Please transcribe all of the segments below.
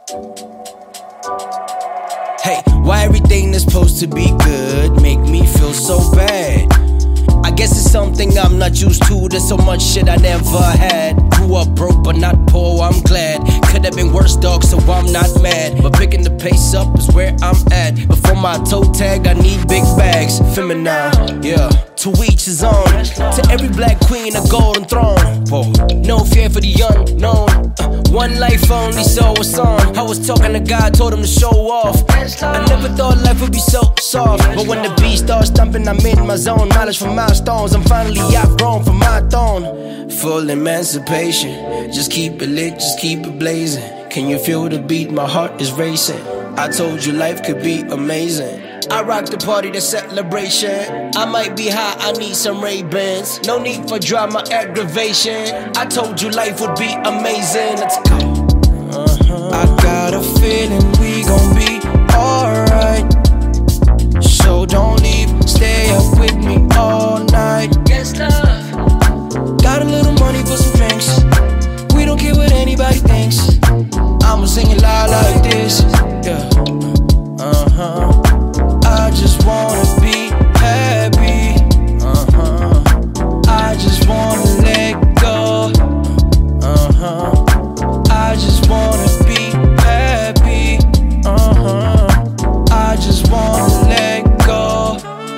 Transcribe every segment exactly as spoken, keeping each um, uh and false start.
Hey, why everything that's supposed to be good make me feel so bad? I guess it's something I'm not used to. There's so much shit I never had. Grew up broke but not poor, I'm glad. Could've been worse, dog, so I'm not mad. But picking the pace up is where I'm at. Before my toe tag, I need big bags. Feminine, yeah, to each his own. To every black queen, a golden throne. Whoa. No fear for the unknown. uh, One life only, so it's on. I was talking to God, told him to show off. I never thought life would be so soft. But when the beat starts thumping, I'm in my zone. Mileage from milestones, I'm finally outgrown from my throne. Full emancipation, just keep it lit, just keep it blazing. Can you feel the beat? My heart is racing. I told you life could be amazing. I rock the party, the celebration. I might be high, I need some Ray-Bans. No need for drama, aggravation. I told you life would be amazing. Let's go. Uh-huh. I got a feeling we gon' be alright. So don't leave, stay up with me all night. Yes, love. Got a little money for some drinks. We don't care what anybody thinks. I'ma sing it loud like this. Yeah. Uh-huh. I just wanna be happy. Uh-huh. I just wanna let go. Uh-huh. I just wanna be happy. Uh-huh. I just wanna let go.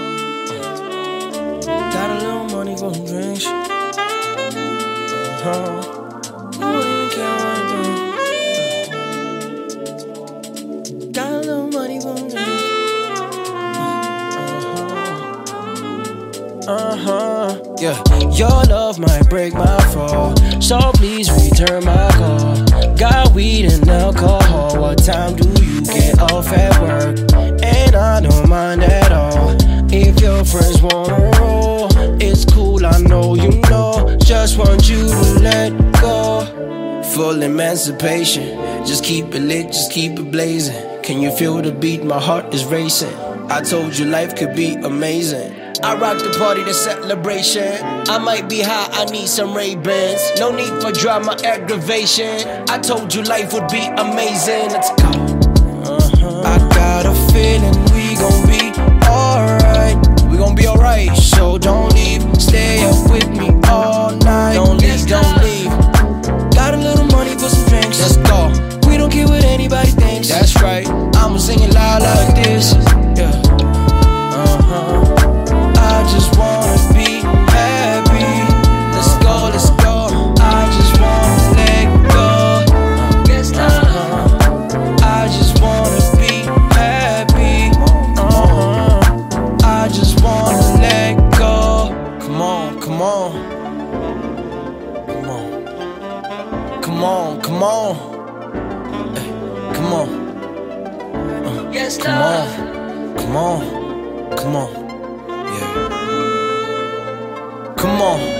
Got a little money for some drinks. Uh-huh. You wouldn't even care what I do. Got a little money for some drinks. Uh-huh, yeah. Your love might break my fall, so please return my call. Got weed and alcohol. What time do you get off at work? And I don't mind at all. If your friends wanna roll, it's cool, I know you know. Just want you to let go. Full emancipation, just keep it lit, just keep it blazing. Can you feel the beat? My heart is racing. I told you life could be amazing. I rock the party, the celebration. I might be high, I need some Ray-Bans. No need for drama, aggravation. I told you life would be amazing. Let's go. Uh-huh. I got a feeling we gon' be alright. We gon' be alright. So don't leave, stay up with me all night. Don't leave, don't leave. Got a little money for some drinks. Let's go. We don't care what anybody thinks. That's right. I'ma sing it loud like this. Yeah. Uh-huh. I just wanna be happy. Let's go, let's go. I just wanna let go. Uh-huh. I just wanna be happy. Uh-huh. I just wanna let go. Come on, come on. Come on. Come on, come on. Hey, come on. Uh, yes, come on. Come on. Come on. Yeah. Come on.